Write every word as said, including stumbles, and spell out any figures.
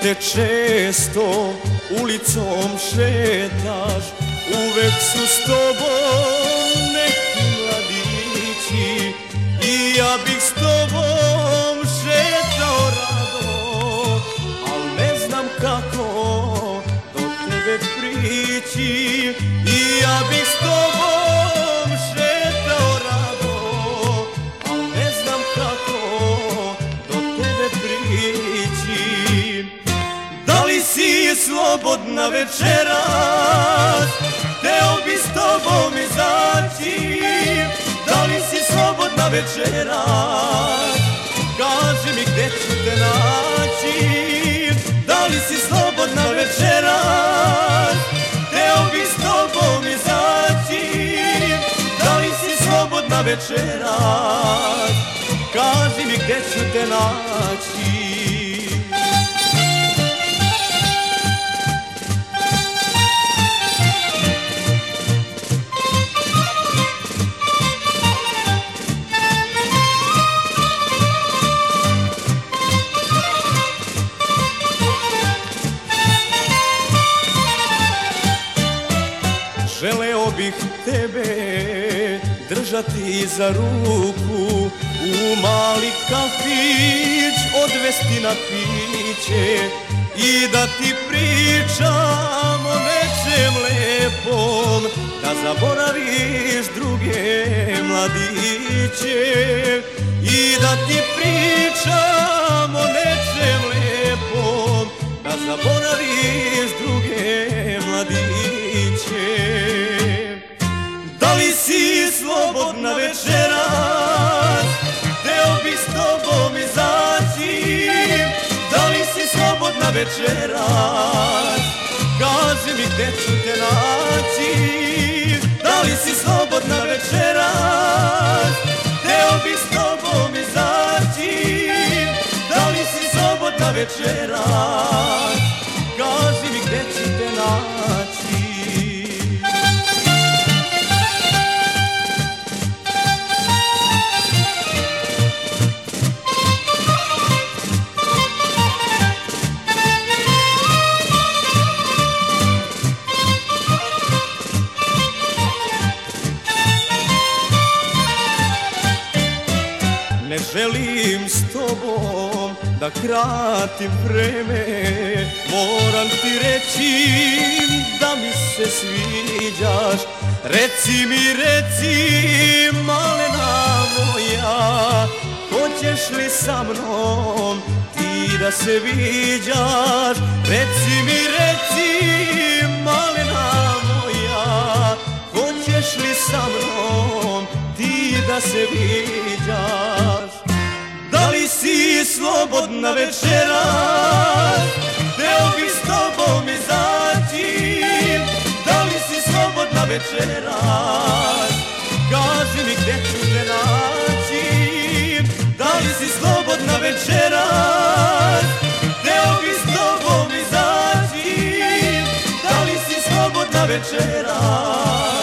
te često ulicom šetaš, uvek su s tobom neki mladići i ja bih s tobom šetao rado, al ne znam kako do tebe prići. I ja bih s tobom šetao rado, al ne znam kako do tebe prići. Da li si slobodna večeras, hteo bi s tobom izaći. Da li si slobodna večeras, kaži mi gde ću te naći. Da li si slobodna večeras, hteo bi s tobom izaći. Da li si slobodna večeras, kaži mi gde ću te naći. Želeo bih tebe držati za ruku, u mali kafić odvesti na piće i da ti pričam o nečem lepom, da zaboraviš druge mladiće. I da ti pričam o nečem lepom, da zaboraviš druge mladiće. Da li si slobodna večeras, hteo bi s tobom izaći. Da li si slobodna večeras, kaži mi gde ću te naći. Da li si slobodna večeras, hteo bi s tobom izaći. Da li si slobodna večeras, kaži mi gde ću te naći. Ne želim s tobom da kratim vreme, moram ti reći da mi se sviđaš. Reci mi, reci, malena moja, hoćeš li sa mnom ti da se viđaš? Reci mi, reci, malena moja, hoćeš li sa mnom ti da se viđaš? Da li si slobodna večeras, hteo bi s tobom izaći. Da li si slobodna večeras, kaži mi gde ću te naći. Da li si slobodna večeras, hteo bi s tobom izaći. Da li si slobodna večeras,